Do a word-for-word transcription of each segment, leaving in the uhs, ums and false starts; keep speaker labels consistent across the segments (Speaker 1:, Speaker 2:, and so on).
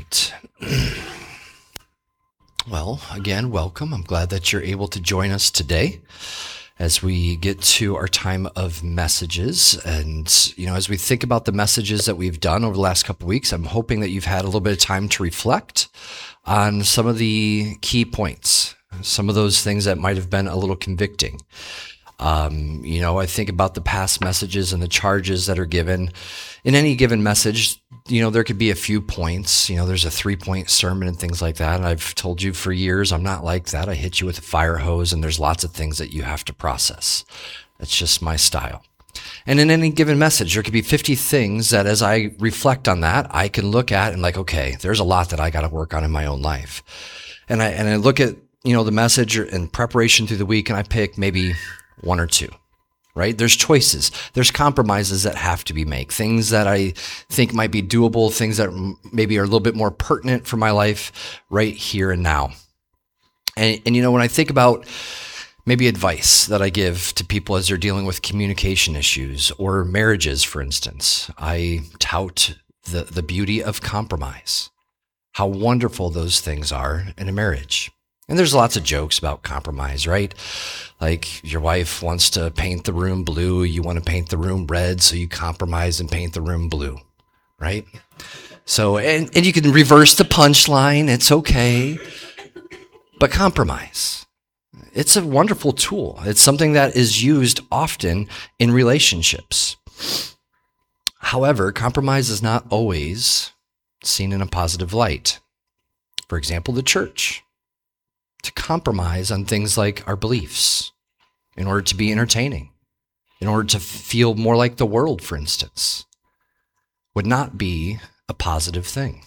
Speaker 1: right. Well, again, welcome. I'm glad that you're able to join us today as we get to our time of messages. And, you know, as we think about the messages that we've done over the last couple of weeks, I'm hoping that you've had a little bit of time to reflect on some of the key points, some of those things that might have been a little convicting. Um, you know, I think about the past messages and the charges that are given. In any given message, you know, there could be a few points. You know, there's a three-point sermon and things like that. And I've told you for years, I'm not like that. I hit you with a fire hose, and there's lots of things that you have to process. That's just my style. And in any given message, there could be fifty things that as I reflect on that, I can look at and like, okay, there's a lot that I got to work on in my own life. And I, and I look at, you know, the message and preparation through the week, and I pick maybe one or two, right? There's choices. There's compromises that have to be made, things that I think might be doable, things that maybe are a little bit more pertinent for my life right here and now. And, and you know, when I think about maybe advice that I give to people as they're dealing with communication issues or marriages, for instance, I tout the, the beauty of compromise, how wonderful those things are in a marriage. And there's lots of jokes about compromise, right? Like your wife wants to paint the room blue, you want to paint the room red, so you compromise and paint the room blue, right? So, and, and you can reverse the punchline, it's okay. But compromise, it's a wonderful tool. It's something that is used often in relationships. However, compromise is not always seen in a positive light. For example, the church. To compromise on things like our beliefs in order to be entertaining, in order to feel more like the world, for instance, would not be a positive thing.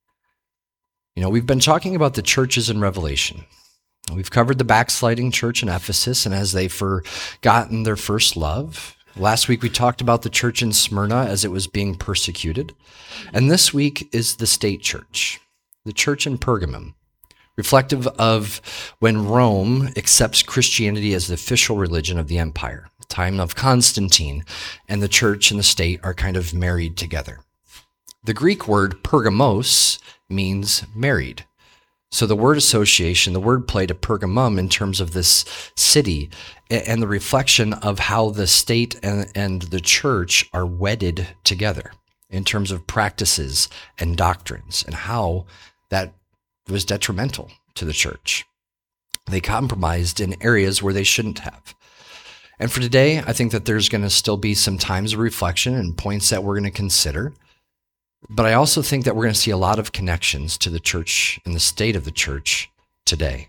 Speaker 1: You know, we've been talking about the churches in Revelation. We've covered the backsliding church in Ephesus and as they've forgotten their first love. Last week we talked about the church in Smyrna as it was being persecuted. And this week is the state church, the church in Pergamum, reflective of when Rome accepts Christianity as the official religion of the empire, the time of Constantine, and the church and the state are kind of married together. The Greek word pergamos means married. So the word association, the word play to Pergamum in terms of this city and the reflection of how the state and, and the church are wedded together in terms of practices and doctrines and how that was detrimental to the church. They compromised in areas where they shouldn't have. And for today, I think that there's going to still be some times of reflection and points that we're going to consider. But I also think that we're going to see a lot of connections to the church and the state of the church today.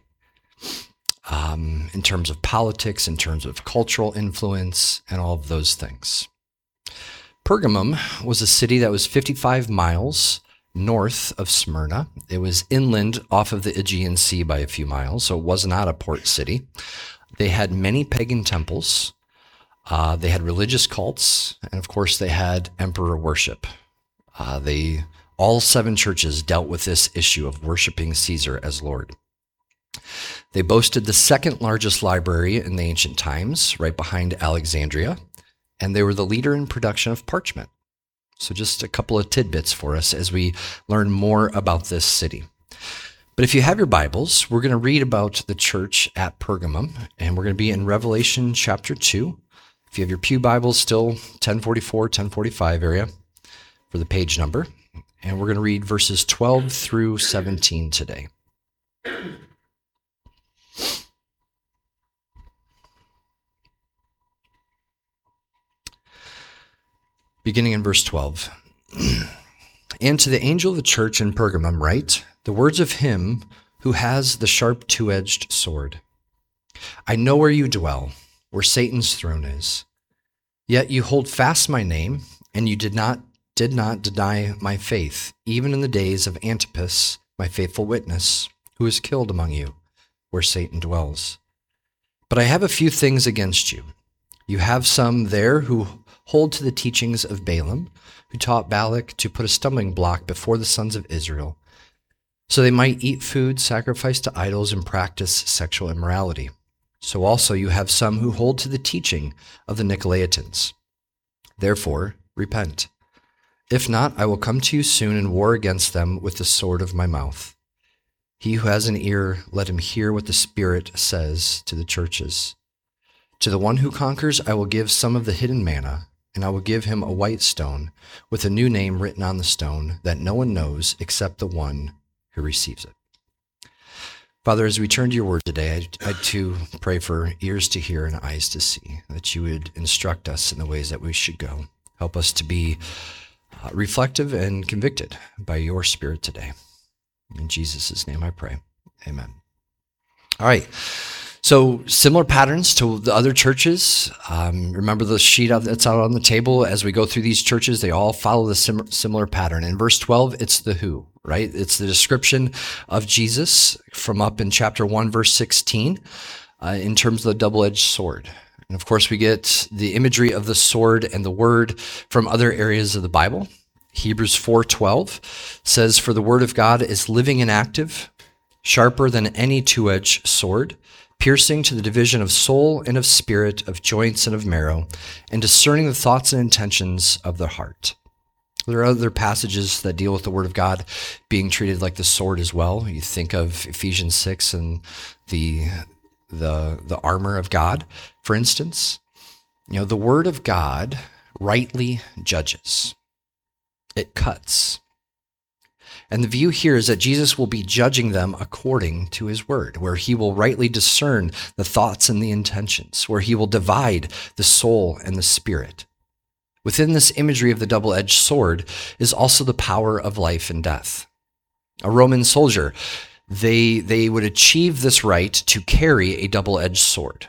Speaker 1: Um, in terms of politics, in terms of cultural influence, and all of those things. Pergamum was a city that was fifty-five miles north of Smyrna. It was inland off of the Aegean Sea by a few miles, so it was not a port city. They had many pagan temples. Uh, they had religious cults, and of course they had emperor worship. Uh, they all seven churches dealt with this issue of worshiping Caesar as Lord. They boasted the second largest library in the ancient times, right behind Alexandria, and they were the leader in production of parchment. So just a couple of tidbits for us as we learn more about this city. But if you have your Bibles, we're going to read about the church at Pergamum, and we're going to be in Revelation chapter two. If you have your pew Bibles, still ten forty-four, ten forty-five area for the page number. And we're going to read verses twelve through seventeen today. Beginning in verse twelve. And to the angel of the church in Pergamum write, the words of him who has the sharp two-edged sword. I know where you dwell, where Satan's throne is. Yet you hold fast my name, and you did not did not deny my faith, even in the days of Antipas, my faithful witness, who was killed among you, where Satan dwells. But I have a few things against you. You have some there who hold to the teachings of Balaam, who taught Balak to put a stumbling block before the sons of Israel, so they might eat food sacrificed to idols and practice sexual immorality. So also you have some who hold to the teaching of the Nicolaitans. Therefore, repent, If not, I will come to you soon and war against them with the sword of my mouth. He who has an ear, let him hear what the Spirit says to the churches. To the one who conquers, I will give some of the hidden manna, and I will give him a white stone with a new name written on the stone that no one knows except the one who receives it. Father, as we turn to your word today, I, I too pray for ears to hear and eyes to see, that you would instruct us in the ways that we should go. Help us to be uh, reflective and convicted by your Spirit today. In Jesus' name I pray. Amen. All right. So similar patterns to the other churches. Um, remember the sheet that's out on the table as we go through these churches, they all follow the sim- similar pattern. In verse twelve, it's the who, right? It's the description of Jesus from up in chapter one, verse sixteen, uh, in terms of the double-edged sword. And of course, we get the imagery of the sword and the word from other areas of the Bible. Hebrews four twelve says, "For the word of God is living and active, sharper than any two-edged sword, piercing to the division of soul and of spirit, of joints and of marrow, and discerning the thoughts and intentions of the heart." There are other passages that deal with the word of God being treated like the sword as well. You think of Ephesians six and the the the armor of God, for instance. You know, the word of God rightly judges. It cuts. And the view here is that Jesus will be judging them according to his word, where he will rightly discern the thoughts and the intentions, where he will divide the soul and the spirit. Within this imagery of the double-edged sword is also the power of life and death. A Roman soldier, they, they would achieve this right to carry a double-edged sword.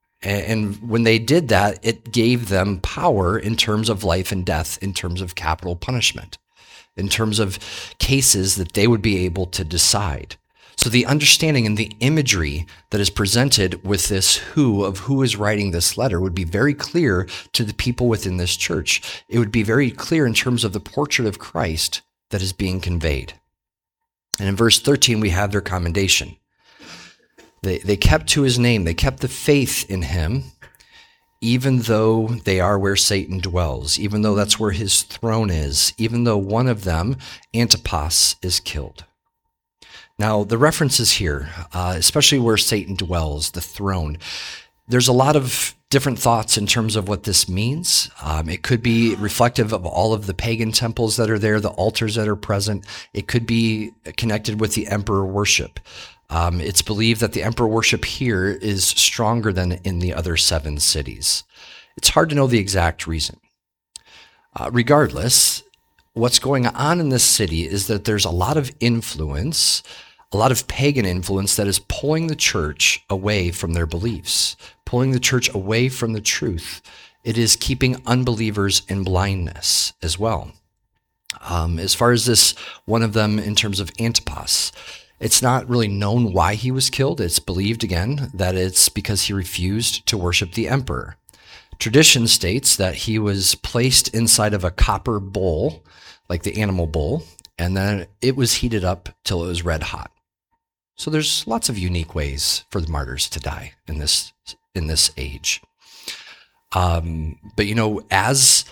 Speaker 1: And when they did that, it gave them power in terms of life and death, in terms of capital punishment, in terms of cases that they would be able to decide. So the understanding and the imagery that is presented with this who of who is writing this letter would be very clear to the people within this church. It would be very clear in terms of the portrait of Christ that is being conveyed. And in verse thirteen, we have their commendation. They, they kept to his name. They kept the faith in him, even though they are where Satan dwells, even though that's where his throne is, even though one of them, Antipas, is killed. Now, the references here, uh, especially where Satan dwells, the throne, there's a lot of different thoughts in terms of what this means. Um, it could be reflective of all of the pagan temples that are there, the altars that are present. It could be connected with the emperor worship. Um, it's believed that the emperor worship here is stronger than in the other seven cities. It's hard to know the exact reason. Uh, regardless, what's going on in this city is that there's a lot of influence, a lot of pagan influence that is pulling the church away from their beliefs, pulling the church away from the truth. It is keeping unbelievers in blindness as well. Um, as far as this, one of them in terms of Antipas, it's not really known why he was killed. It's believed, again, that it's because he refused to worship the emperor. Tradition states that he was placed inside of a copper bowl, like the animal bowl, and then it was heated up till it was red hot. So there's lots of unique ways for the martyrs to die in this in this age. Um, but, you know, as...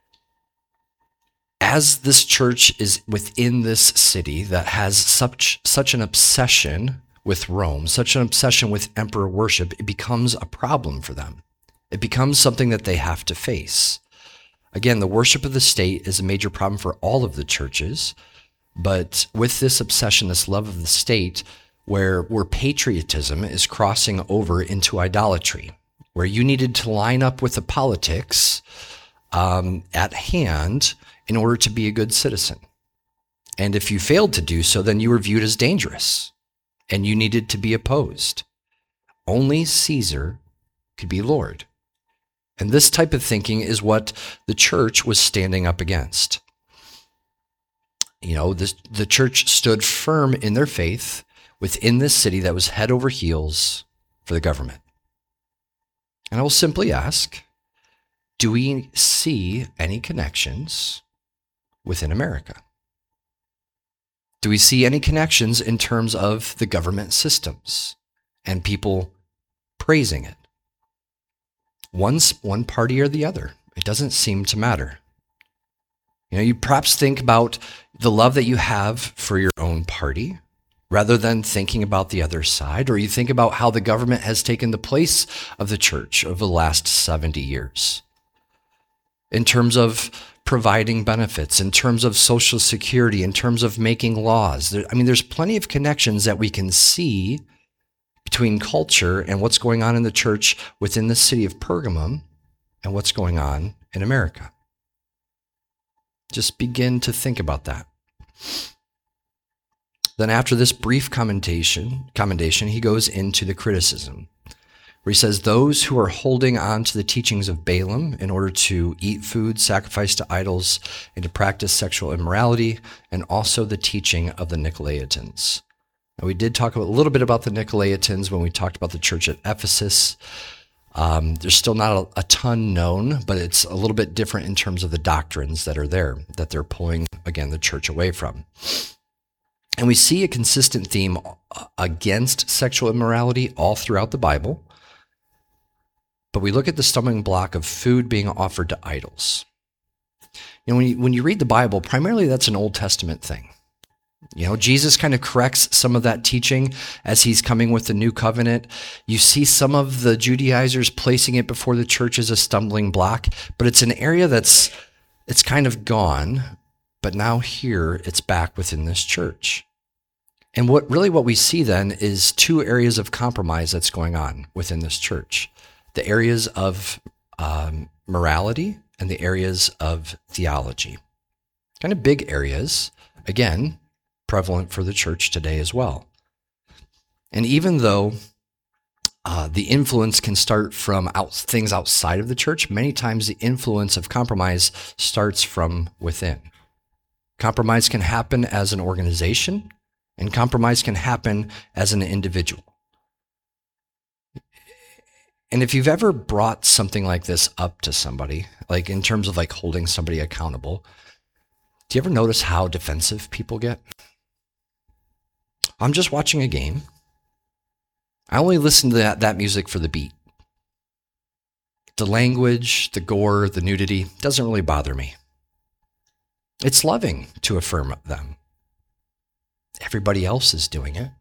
Speaker 1: As this church is within this city that has such such an obsession with Rome, such an obsession with emperor worship, it becomes a problem for them. It becomes something that they have to face. Again, the worship of the state is a major problem for all of the churches, but with this obsession, this love of the state, where, where patriotism is crossing over into idolatry, where you needed to line up with the politics um, at hand in order to be a good citizen. And if you failed to do so, then you were viewed as dangerous and you needed to be opposed. Only Caesar could be Lord. And this type of thinking is what the church was standing up against. You know, this, the church stood firm in their faith within this city that was head over heels for the government. And I will simply ask, do we see any connections within America? Do we see any connections in terms of the government systems and people praising it? One's one party or the other. It doesn't seem to matter. You know, you perhaps think about the love that you have for your own party rather than thinking about the other side, or you think about how the government has taken the place of the church over the last seventy years in terms of providing benefits, in terms of social security, in terms of making laws. There, I mean, there's plenty of connections that we can see between culture and what's going on in the church within the city of Pergamum and what's going on in America. Just begin to think about that. Then after this brief commendation, commendation, he goes into the criticism, where he says, those who are holding on to the teachings of Balaam in order to eat food sacrificed to idols and to practice sexual immorality, and also the teaching of the Nicolaitans. Now, we did talk a little bit about the Nicolaitans when we talked about the church at Ephesus. Um, there's still not a, a ton known, but it's a little bit different in terms of the doctrines that are there, that they're pulling, again, the church away from. And we see a consistent theme against sexual immorality all throughout the Bible. But we look at the stumbling block of food being offered to idols. You know, when you, when you read the Bible, primarily that's an Old Testament thing. You know, Jesus kind of corrects some of that teaching as he's coming with the new covenant. You see some of the Judaizers placing it before the church as a stumbling block, but it's an area that's it's kind of gone, but now here it's back within this church. And what really what we see then is two areas of compromise that's going on within this church. The areas of um, morality and the areas of theology. Kind of big areas, again, prevalent for the church today as well. And even though uh, the influence can start from out, things outside of the church, many times the influence of compromise starts from within. Compromise can happen as an organization, and compromise can happen as an individual. And if you've ever brought something like this up to somebody, like in terms of like holding somebody accountable, do you ever notice how defensive people get? I'm just watching a game. I only listen to that, that music for the beat. The language, the gore, the nudity doesn't really bother me. It's loving to affirm them. Everybody else is doing it.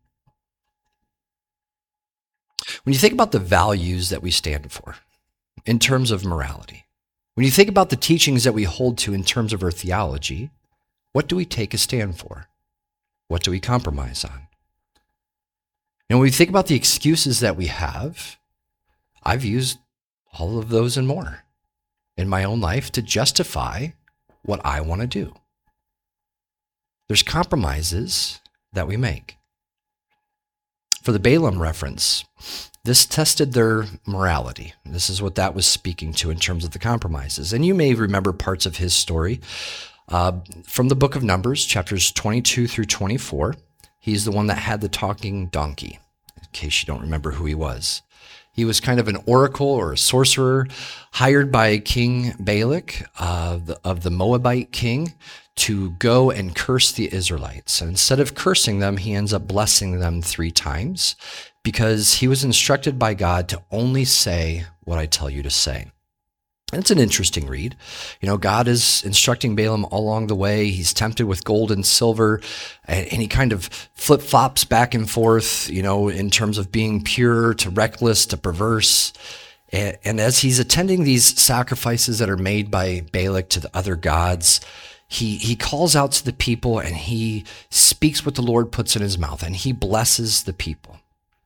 Speaker 1: When you think about the values that we stand for in terms of morality, when you think about the teachings that we hold to in terms of our theology, what do we take a stand for? What do we compromise on? And when we think about the excuses that we have, I've used all of those and more in my own life to justify what I want to do. There's compromises that we make. For the Balaam reference, this tested their morality. This is what that was speaking to in terms of the compromises. And you may remember parts of his story uh, from the book of Numbers, chapters twenty-two through twenty-four. He's the one that had the talking donkey, in case you don't remember who he was. He was kind of an oracle or a sorcerer hired by King Balak uh, the, of the Moabite king to go and curse the Israelites. And instead of cursing them, he ends up blessing them three times because he was instructed by God to only say what I tell you to say. And it's an interesting read. You know, God is instructing Balaam all along the way. He's tempted with gold and silver, and, and he kind of flip-flops back and forth, you know, in terms of being pure to reckless to perverse. And, and as he's attending these sacrifices that are made by Balak to the other gods, he, he calls out to the people and he speaks what the Lord puts in his mouth, and he blesses the people.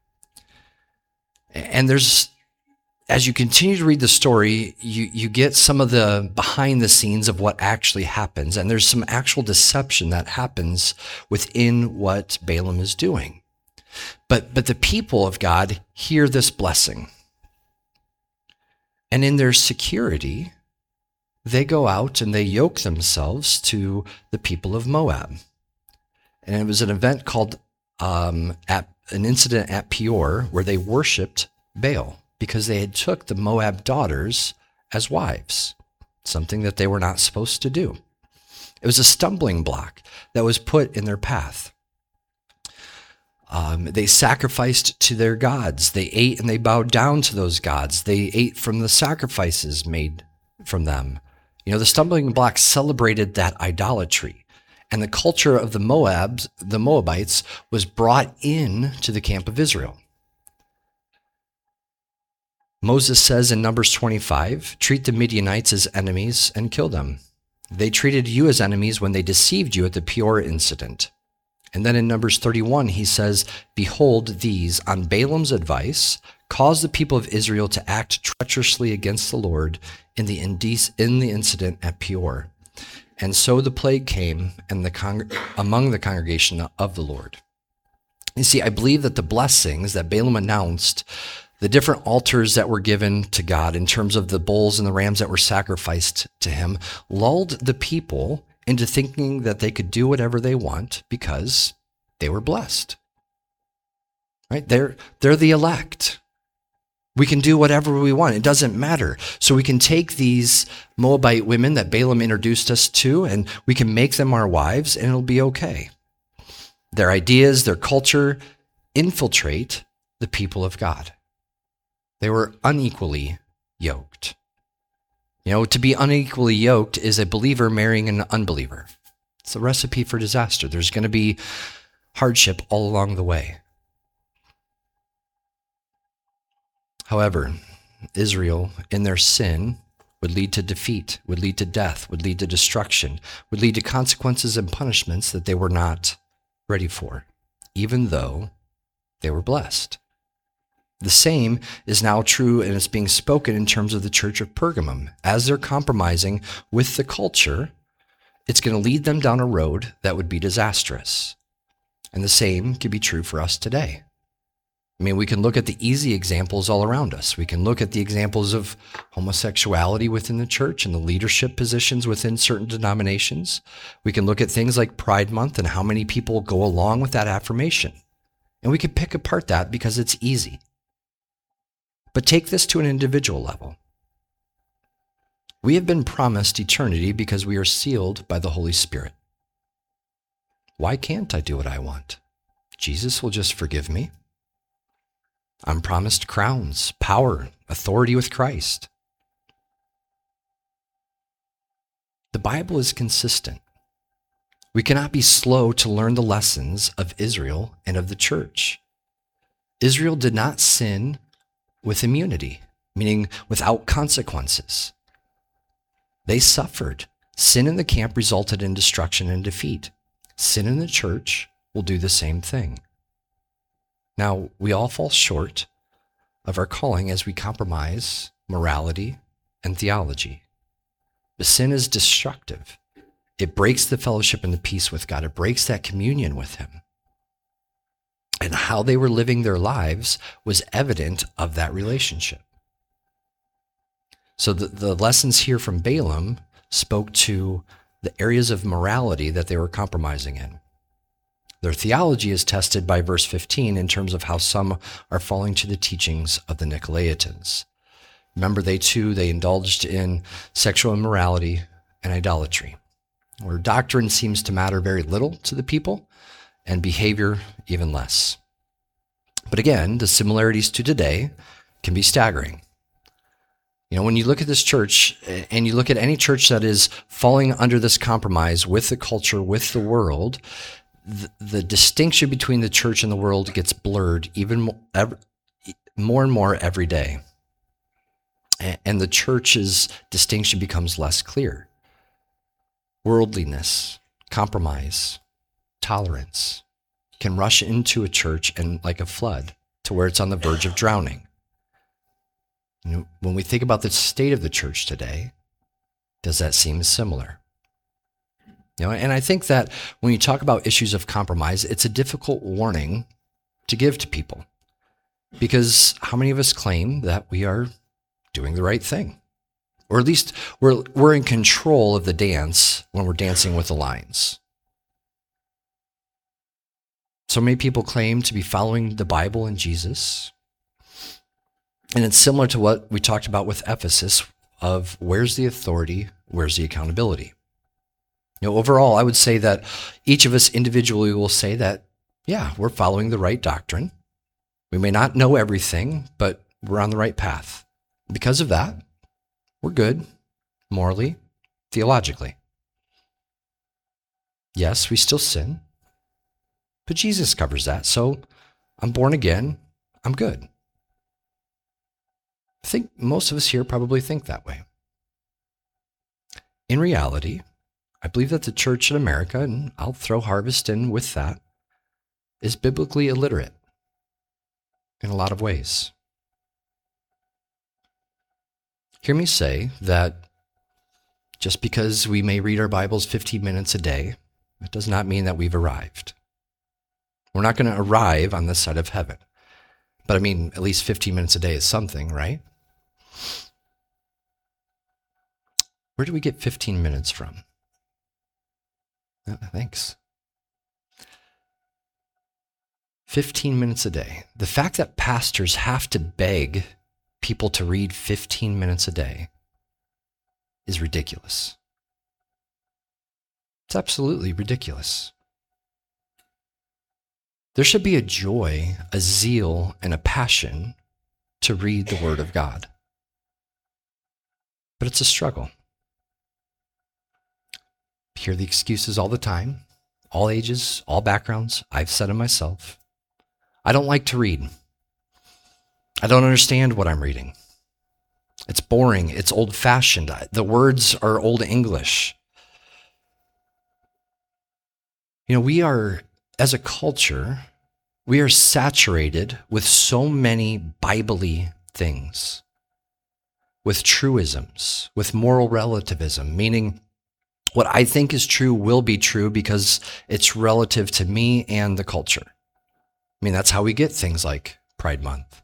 Speaker 1: And there's as you continue to read the story, you, you get some of the behind the scenes of what actually happens. And there's some actual deception that happens within what Balaam is doing. But, but the people of God hear this blessing. And in their security, they go out and they yoke themselves to the people of Moab. And it was an event called um, at, an incident at Peor where they worshiped Baal, because they had took the Moab daughters as wives, something that they were not supposed to do. It was a stumbling block that was put in their path. Um, they sacrificed to their gods. They ate and they bowed down to those gods. They ate from the sacrifices made from them. You know, the stumbling block celebrated that idolatry, and the culture of the Moabs, the Moabites, was brought in to the camp of Israel. Moses says in Numbers twenty-five, treat the Midianites as enemies and kill them. They treated you as enemies when they deceived you at the Peor incident. And then in Numbers thirty-one, he says, behold, these, on Balaam's advice, caused the people of Israel to act treacherously against the Lord in the, indec- in the incident at Peor. And so the plague came and the con- among the congregation of the Lord. You see, I believe that the blessings that Balaam announced, the different altars that were given to God in terms of the bulls and the rams that were sacrificed to him, lulled the people into thinking that they could do whatever they want because they were blessed. Right? They're, they're the elect. We can do whatever we want. It doesn't matter. So we can take these Moabite women that Balaam introduced us to, and we can make them our wives, and it'll be okay. Their ideas, their culture infiltrate the people of God. They were unequally yoked. You know, to be unequally yoked is a believer marrying an unbeliever. It's a recipe for disaster. There's going to be hardship all along the way. However, Israel, in their sin, would lead to defeat, would lead to death, would lead to destruction, would lead to consequences and punishments that they were not ready for, even though they were blessed. The same is now true, and it's being spoken in terms of the church of Pergamum. As they're compromising with the culture, it's going to lead them down a road that would be disastrous. And the same could be true for us today. I mean, we can look at the easy examples all around us. We can look at the examples of homosexuality within the church and the leadership positions within certain denominations. We can look at things like Pride Month and how many people go along with that affirmation. And we can pick apart that because it's easy. But take this to an individual level. We have been promised eternity because we are sealed by the Holy Spirit. Why can't I do what I want? Jesus will just forgive me. I'm promised crowns, power, authority with Christ. The Bible is consistent. We cannot be slow to learn the lessons of Israel and of the church. Israel did not sin with immunity, meaning without consequences. They suffered. Sin in the camp resulted in destruction and defeat. Sin in the church will do the same thing. Now, we all fall short of our calling as we compromise morality and theology. The sin is destructive. It breaks the fellowship and the peace with God. It breaks that communion with him. And how they were living their lives was evident of that relationship. So the, the lessons here from Balaam spoke to the areas of morality that they were compromising in. Their theology is tested by verse fifteen in terms of how some are falling to the teachings of the Nicolaitans. Remember, they too, they indulged in sexual immorality and idolatry, where doctrine seems to matter very little to the people, and behavior even less. But again, the similarities to today can be staggering. You know, when you look at this church, and you look at any church that is falling under this compromise with the culture, with the world, the, the distinction between the church and the world gets blurred even more, every, more and more every day. And the church's distinction becomes less clear. Worldliness, compromise, tolerance can rush into a church and like a flood to where it's on the verge of drowning. You know, when we think about the state of the church today, does that seem similar? You know, and I think that when you talk about issues of compromise, it's a difficult warning to give to people, because how many of us claim that we are doing the right thing? Or at least we're we're in control of the dance when we're dancing with the lines. So many people claim to be following the Bible and Jesus. And it's similar to what we talked about with Ephesus of where's the authority, where's the accountability? You know, overall, I would say that each of us individually will say that, yeah, we're following the right doctrine. We may not know everything, but we're on the right path. Because of that, we're good morally, theologically. Yes, we still sin, but Jesus covers that. So I'm born again. I'm good. I think most of us here probably think that way. In reality, I believe that the church in America, and I'll throw Harvest in with that, is biblically illiterate in a lot of ways. Hear me say that just because we may read our Bibles fifteen minutes a day, it does not mean that we've arrived. We're not going to arrive on this side of heaven. But I mean, at least fifteen minutes a day is something, right? Where do we get fifteen minutes from? Oh, thanks. fifteen minutes a day. The fact that pastors have to beg people to read fifteen minutes a day is ridiculous. It's absolutely ridiculous. There should be a joy, a zeal, and a passion to read the Word of God. But it's a struggle. I hear the excuses all the time, all ages, all backgrounds. I've said it myself. I don't like to read. I don't understand what I'm reading. It's boring. It's old-fashioned. The words are Old English. You know, we are, as a culture, we are saturated with so many Bible-y things, with truisms, with moral relativism, meaning what I think is true will be true because it's relative to me and the culture. I mean, that's how we get things like Pride Month.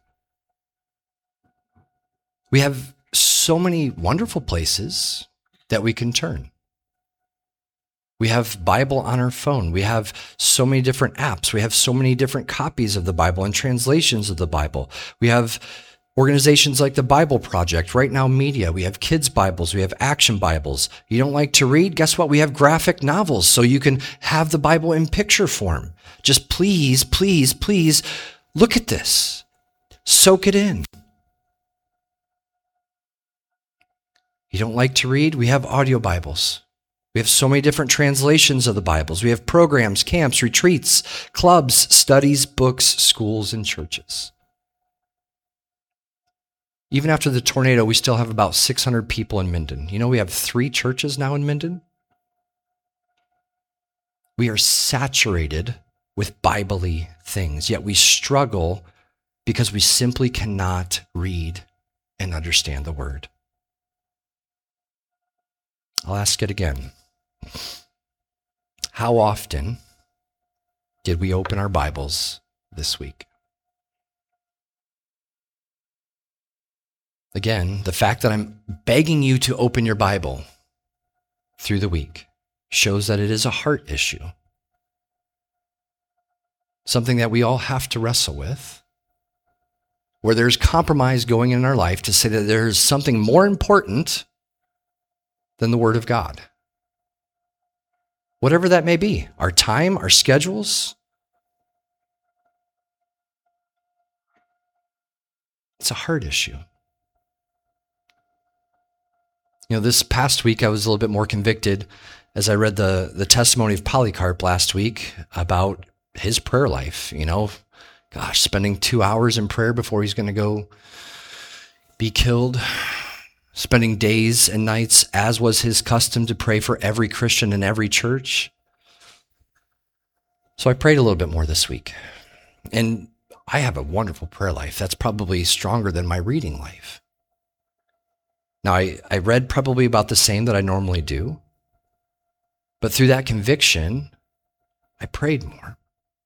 Speaker 1: We have so many wonderful places that we can turn. We have Bible on our phone. We have so many different apps. We have so many different copies of the Bible and translations of the Bible. We have organizations like the Bible Project, Right Now Media. We have kids' Bibles. We have action Bibles. You don't like to read? Guess what? We have graphic novels so you can have the Bible in picture form. Just please, please, please look at this. Soak it in. You don't like to read? We have audio Bibles. We have so many different translations of the Bibles. We have programs, camps, retreats, clubs, studies, books, schools, and churches. Even after the tornado, we still have about six hundred people in Minden. You know, we have three churches now in Minden. We are saturated with Bible-y things, yet we struggle because we simply cannot read and understand the Word. I'll ask it again. How often did we open our Bibles this week? Again, the fact that I'm begging you to open your Bible through the week shows that it is a heart issue. Something that we all have to wrestle with, where there's compromise going in our life to say that there's something more important than the Word of God. Whatever that may be, our time, our schedules. It's a heart issue. You know, this past week, I was a little bit more convicted as I read the, the testimony of Polycarp last week about his prayer life. You know, gosh, spending two hours in prayer before he's going to go be killed, spending days and nights, as was his custom, to pray for every Christian in every church. So I prayed a little bit more this week. And I have a wonderful prayer life that's probably stronger than my reading life. Now, I, I read probably about the same that I normally do, but through that conviction, I prayed more.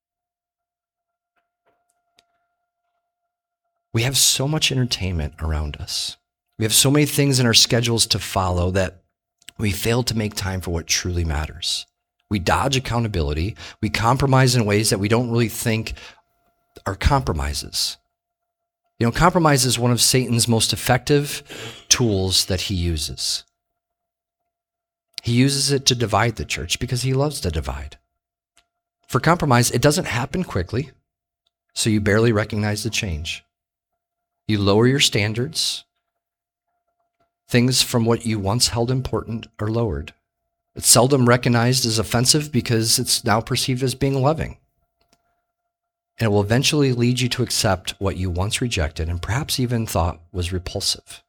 Speaker 1: We have so much entertainment around us. We have so many things in our schedules to follow that we fail to make time for what truly matters. We dodge accountability. We compromise in ways that we don't really think are compromises. You know, compromise is one of Satan's most effective tools that he uses. He uses it to divide the church because he loves to divide. For compromise, it doesn't happen quickly, so you barely recognize the change. You lower your standards. Things from what you once held important are lowered. It's seldom recognized as offensive because it's now perceived as being loving. And it will eventually lead you to accept what you once rejected and perhaps even thought was repulsive.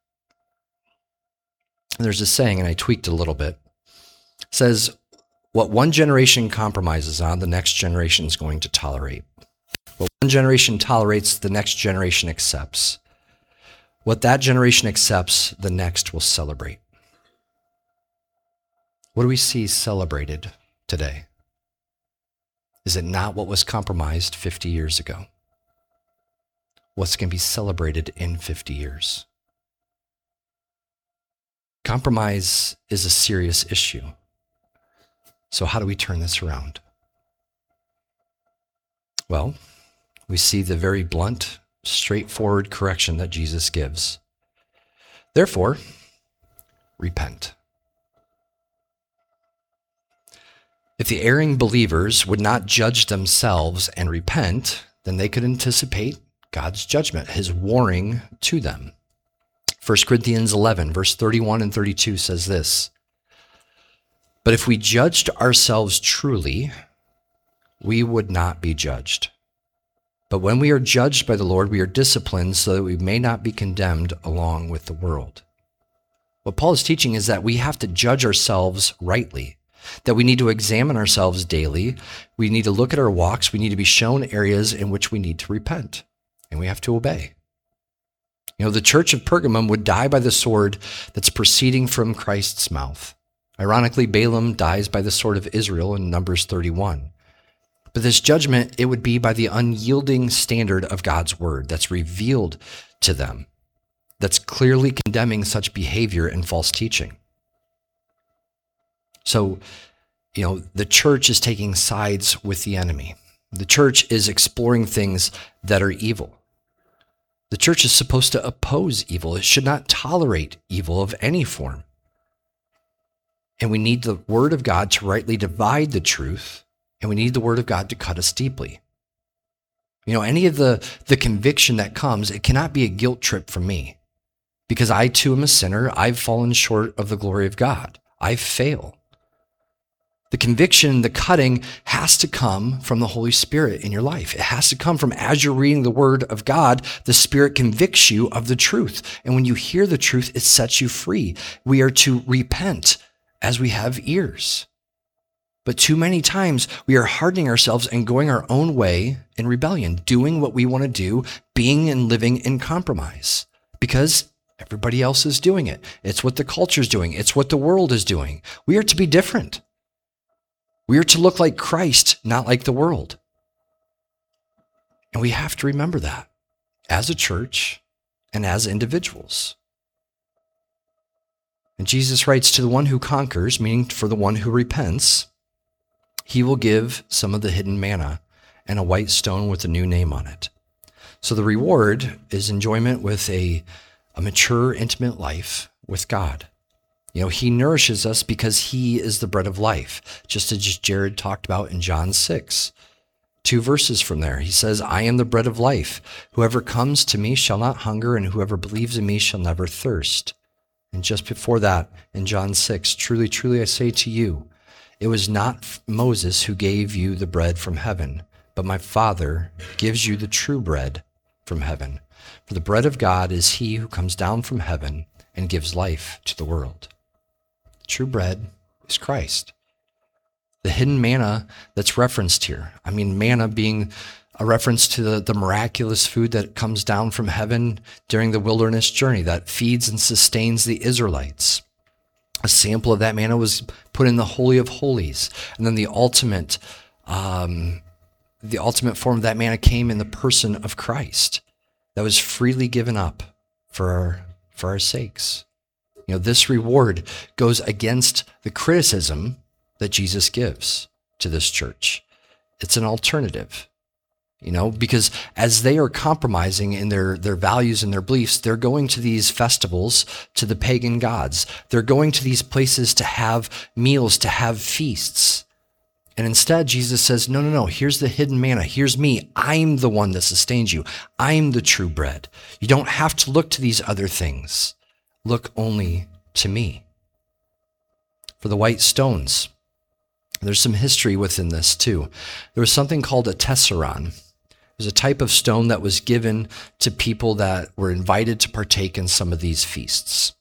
Speaker 1: And there's a saying, and I tweaked it a little bit. It says, what one generation compromises on, the next generation is going to tolerate. What one generation tolerates, the next generation accepts. What that generation accepts, the next will celebrate. What do we see celebrated today? Is it not what was compromised fifty years ago? What's going to be celebrated in fifty years? Compromise is a serious issue. So how do we turn this around? Well, we see the very blunt, straightforward correction that Jesus gives. Therefore, repent. If the erring believers would not judge themselves and repent, then they could anticipate God's judgment, his warning to them. First Corinthians eleven, verse thirty-one and thirty-two says this, but if we judged ourselves truly, we would not be judged. But when we are judged by the Lord, we are disciplined so that we may not be condemned along with the world. What Paul is teaching is that we have to judge ourselves rightly, that we need to examine ourselves daily. We need to look at our walks. We need to be shown areas in which we need to repent, and we have to obey. You know, the church of Pergamum would die by the sword that's proceeding from Christ's mouth. Ironically, Balaam dies by the sword of Israel in Numbers thirty-one. But this judgment, it would be by the unyielding standard of God's word that's revealed to them, that's clearly condemning such behavior and false teaching. So, you know, the church is taking sides with the enemy. The church is exploring things that are evil. The church is supposed to oppose evil. It should not tolerate evil of any form. And we need the word of God to rightly divide the truth, and we need the word of God to cut us deeply. You know, any of the, the conviction that comes, it cannot be a guilt trip from me, because I too am a sinner. I've fallen short of the glory of God. I fail. The conviction, the cutting has to come from the Holy Spirit in your life. It has to come from, as you're reading the word of God, the Spirit convicts you of the truth. And when you hear the truth, it sets you free. We are to repent as we have ears. But too many times we are hardening ourselves and going our own way in rebellion, doing what we want to do, being and living in compromise, because everybody else is doing it. It's what the culture is doing. It's what the world is doing. We are to be different. We are to look like Christ, not like the world. And we have to remember that as a church and as individuals. And Jesus writes, to the one who conquers, meaning for the one who repents, he will give some of the hidden manna and a white stone with a new name on it. So the reward is enjoyment with a, a mature, intimate life with God. You know, he nourishes us because he is the bread of life, just as Jared talked about in John six. Two verses from there, he says, I am the bread of life. Whoever comes to me shall not hunger, and whoever believes in me shall never thirst. And just before that, in John six, truly, truly, I say to you, it was not Moses who gave you the bread from heaven, but my Father gives you the true bread from heaven. For the bread of God is he who comes down from heaven and gives life to the world. The true bread is Christ. The hidden manna that's referenced here, I mean, manna being a reference to the, the miraculous food that comes down from heaven during the wilderness journey that feeds and sustains the Israelites. A sample of that manna was put in the Holy of Holies. And then the ultimate, um, the ultimate form of that manna came in the person of Christ that was freely given up for our, for our sakes. You know, this reward goes against the criticism that Jesus gives to this church. It's an alternative. You know, because as they are compromising in their, their values and their beliefs, they're going to these festivals to the pagan gods. They're going to these places to have meals, to have feasts. And instead, Jesus says, no, no, no, here's the hidden manna. Here's me. I'm the one that sustains you. I'm the true bread. You don't have to look to these other things. Look only to me. For the white stones, there's some history within this too. There was something called a tesseron. It was a type of stone that was given to people that were invited to partake in some of these feasts.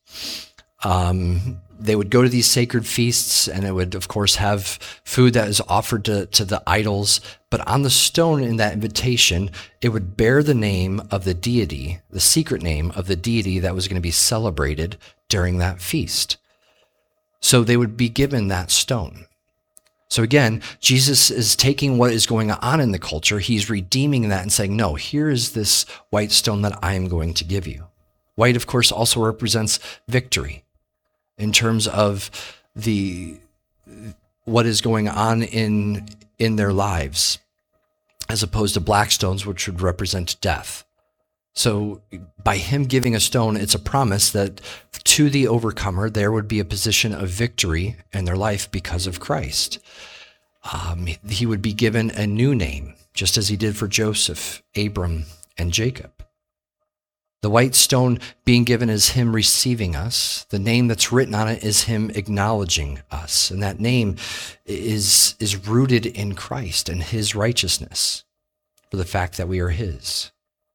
Speaker 1: Um, they would go to these sacred feasts, and it would, of course, have food that is offered to, to the idols. But on the stone in that invitation, it would bear the name of the deity, the secret name of the deity that was going to be celebrated during that feast. So they would be given that stone. So again, Jesus is taking what is going on in the culture. He's redeeming that and saying, no, here is this white stone that I am going to give you. White, of course, also represents victory in terms of the what is going on in, in their lives, as opposed to black stones, which would represent death. So by him giving a stone, it's a promise that to the overcomer, there would be a position of victory in their life because of Christ. Um, he would be given a new name, just as he did for Joseph, Abram, and Jacob. The white stone being given is him receiving us. The name that's written on it is him acknowledging us. And that name is, is rooted in Christ and his righteousness for the fact that we are his.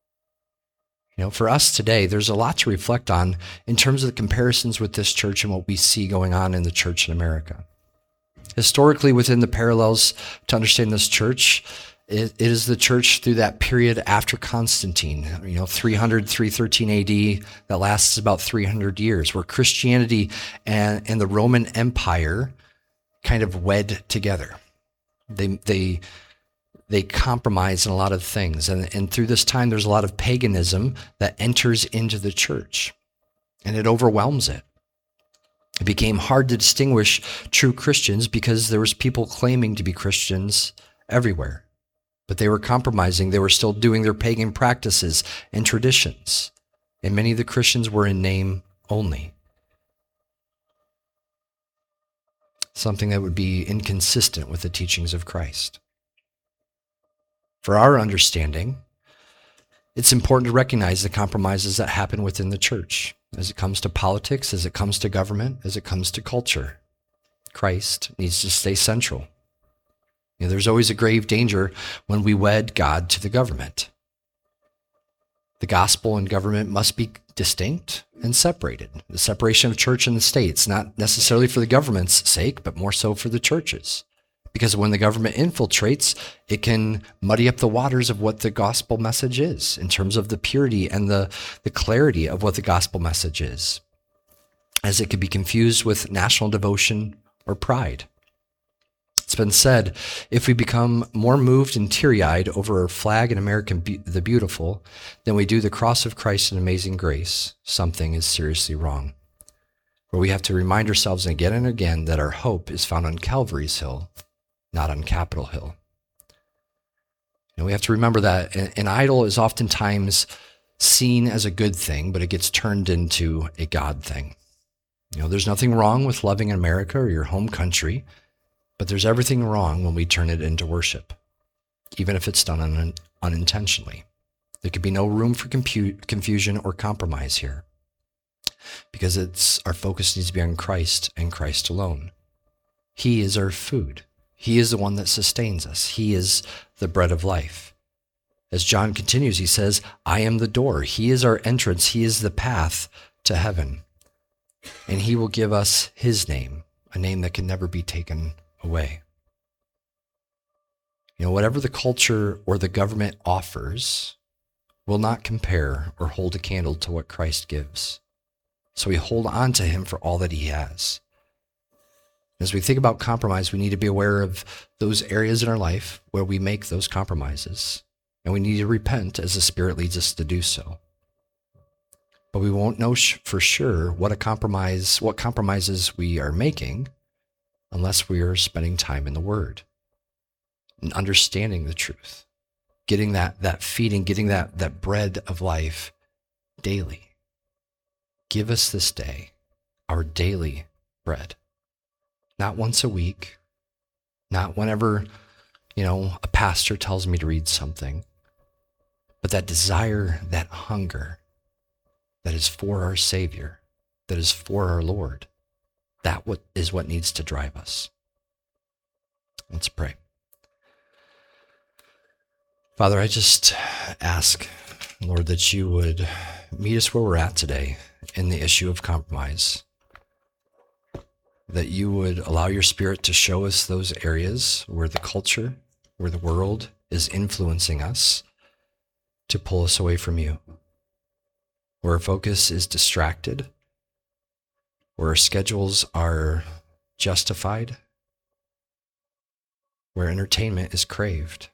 Speaker 1: You know, for us today, there's a lot to reflect on in terms of the comparisons with this church and what we see going on in the church in America. Historically, within the parallels to understand this church, it, it is the church through that period after Constantine, you know, three hundred, three thirteen A D, that lasts about three hundred years, where Christianity and, and the Roman Empire kind of wed together. They, they, They compromise in a lot of things. And, and through this time, there's a lot of paganism that enters into the church, and it overwhelms it. It became hard to distinguish true Christians because there was people claiming to be Christians everywhere, but they were compromising. They were still doing their pagan practices and traditions. And many of the Christians were in name only. Something that would be inconsistent with the teachings of Christ. For our understanding, it's important to recognize the compromises that happen within the church as it comes to politics, as it comes to government, as it comes to culture. Christ needs to stay central. You know, there's always a grave danger when we wed God to the government. The gospel and government must be distinct and separated. The separation of church and the states, not necessarily for the government's sake, but more so for the churches. Because when the government infiltrates, it can muddy up the waters of what the gospel message is in terms of the purity and the, the clarity of what the gospel message is, as it could be confused with national devotion or pride. It's been said, if we become more moved and teary-eyed over our flag and American be- the beautiful than we do the cross of Christ and amazing grace, something is seriously wrong. Where we have to remind ourselves again and again that our hope is found on Calvary's Hill, not on Capitol Hill. And we have to remember that an, an idol is oftentimes seen as a good thing, but it gets turned into a God thing. You know, there's nothing wrong with loving America or your home country, but there's everything wrong when we turn it into worship, even if it's done un, unintentionally. There could be no room for compute, confusion or compromise here, because it's our focus needs to be on Christ and Christ alone. He is our food. He is the one that sustains us. He is the bread of life. As John continues, he says, I am the door. He is our entrance. He is the path to heaven. And he will give us his name, a name that can never be taken away. You know, whatever the culture or the government offers will not compare or hold a candle to what Christ gives. So we hold on to him for all that he has. As we think about compromise, we need to be aware of those areas in our life where we make those compromises. And we need to repent as the Spirit leads us to do so. But we won't know sh- for sure what a compromise, what compromises we are making unless we are spending time in the Word and understanding the truth, getting that, that feeding, getting that, that bread of life daily. Give us this day our daily bread. Not once a week, not whenever, you know, a pastor tells me to read something, but that desire, that hunger that is for our Savior, that is for our Lord. That what is what needs to drive us. Let's pray. Father, I just ask, Lord, that you would meet us where we're at today in the issue of compromise, that you would allow your Spirit to show us those areas where the culture, where the world is influencing us to pull us away from you, where our focus is distracted, where our schedules are justified, where entertainment is craved.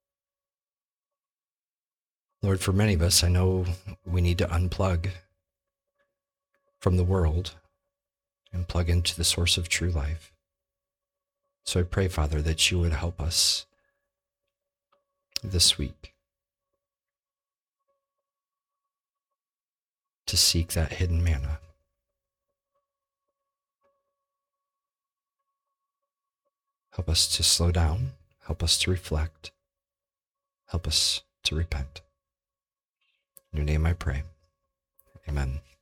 Speaker 1: Lord, for many of us, I know we need to unplug from the world and plug into the source of true life. So I pray, Father, that you would help us this week to seek that hidden manna. Help us to slow down. Help us to reflect. Help us to repent. In your name I pray. Amen.